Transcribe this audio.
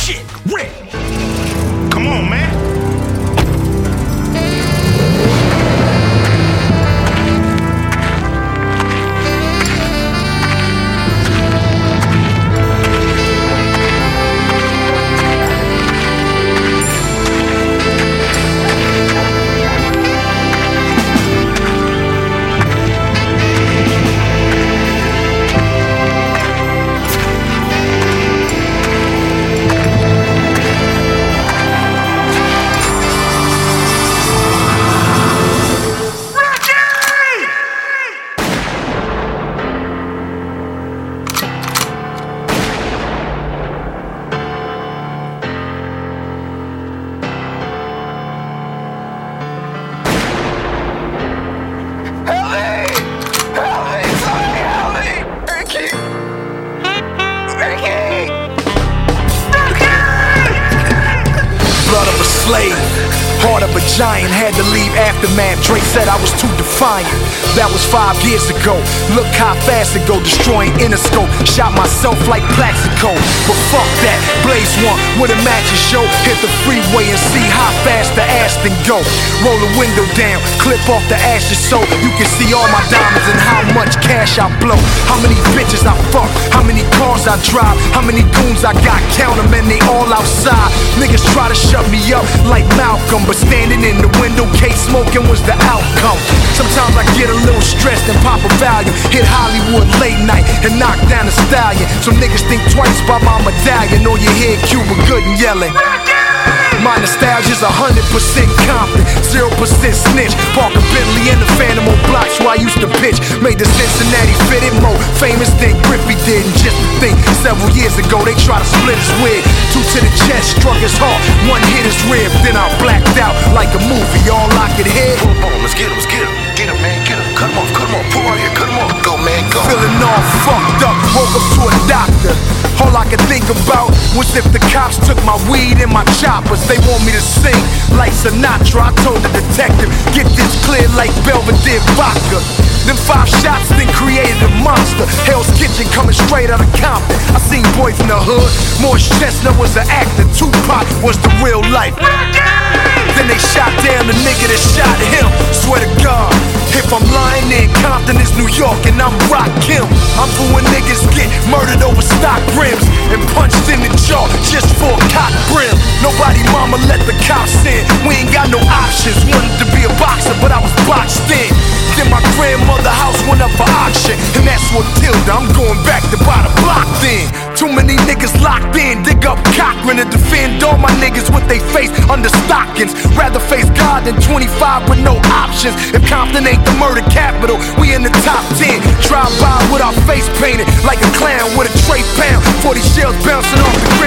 shit ready. Come on, man. Blood of a slave, heart of a giant, had to leave aftermath. Dre said I was too defiant. That was 5 years ago. Look how fast it go, destroying Interscope. Shot myself like Plaxico. But fuck that, Blaze One with a magic show. Hit the freeway and see how fast the Aston go. Roll the window down, clip off the ashes so you can see all my diamonds and how much cash I blow. How many bitches I fuck, how many cars I drive, how many goons I got, count them and they all outside. Niggas try to shut me up like Malcolm, but standing in the window case smoking was the outcome. Sometimes I get a little stressed and pop a Valium, hit Hollywood late night and knock down a stallion. Some niggas think twice about my medallion, or you hear Cuba Gooding yelling. My nostalgia's 100% confident, 0% snitch. Park a Bentley and the Phantom on blocks where I used to pitch. Made the Cincinnati fitted more famous than Griffey did. And just to think, several years ago they tried to split his wig. 2 to the chest, struck his heart, 1 hit his rib. Then I blacked out like a movie, all I could hear. Pull him, let's get him, get him, man, get him. Cut him off, pull right here, cut him off. Go, man, go. Feeling all fucked up, woke up to a doctor. All I could think about was if the cops took my weed and my choppers. They want me to sing like Sinatra. I told the detective, get this clear like Belvedere vodka. Them 5 shots then created a monster. Hell's Kitchen coming straight out of Compton. I seen boys in the hood. Morris Chestnut was an actor. Tupac was the real life. Then they shot down the nigga that shot him. Swear to God, if I'm lying, then Compton is New York and I'm Rock Kim. I'm for when niggas get murdered over stock rims and punched in the jaw just for a cock brim. Nobody mama let the cops in. We ain't got no options. Wanted to be a boxer, but I was boxed in. Then my grandmother house went up for auction, and that's what killed her. I'm going back to buy the block then. Too many niggas locked in. Dig up Cochran to defend all my niggas with they face under stockings. Rather face God than 25 with no options. If Compton ain't the murder capital, we in the top 10. Drive by with our face painted like a clown with a tray pound. 40 shells bouncing off the grid.